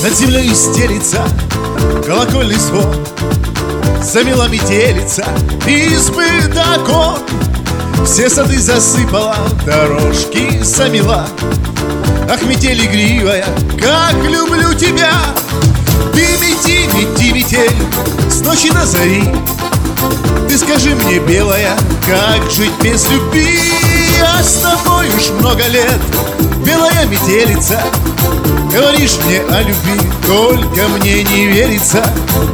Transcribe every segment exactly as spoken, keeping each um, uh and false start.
Над землей стелится колокольный звон, замела метелица избы до окон. Все сады засыпала, дорожки замела. Ах, метель игривая, как люблю тебя! Ты мети, мети, метель, с ночи до зари. Ты скажи мне, белая, как жить без любви? Я с тобой уж много лет, белая метелица. Говоришь мне о любви, только мне не верится.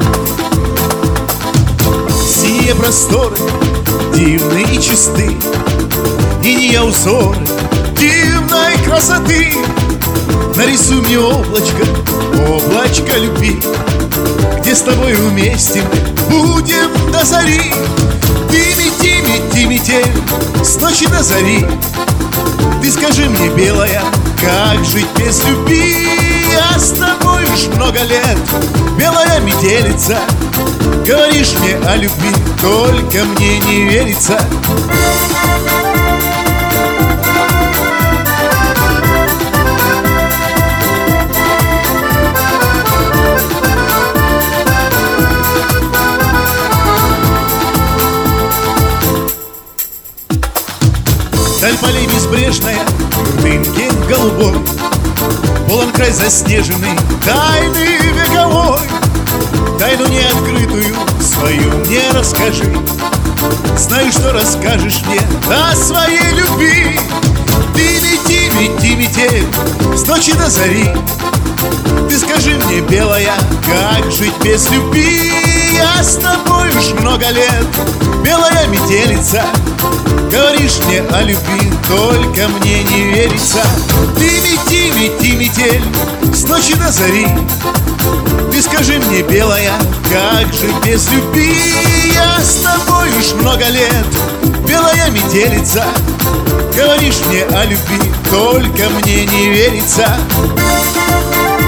Синие просторы дивны и чисты, и не я узор дивной красоты. Нарисуй мне облачко, облачко любви, где с тобой вместе мы будем до зари. Ты мети, мети, метель, с ночи до зари. Ты скажи мне, белая, как жить без любви? Я с тобой уж много лет, белая метелица. Говоришь мне о любви, только мне не верится. Даль полей безбрежная, в дымке голубой, полон край заснеженный, тайны вековой. Тайну неоткрытую свою мне расскажи. Знаю, что расскажешь мне о своей любви. Ты мети, мети, метель, с ночи до зари. Ты скажи мне, белая, как жить без любви? Я с тобой уж много лет, белая метелица. Говоришь мне о любви, только мне не верится. Ты мети, мети, метель, с ночи до зари. Ты скажи мне, белая, как жить без любви? Я с тобой уж много лет, белая метелица. Говоришь мне о любви, только мне не верится.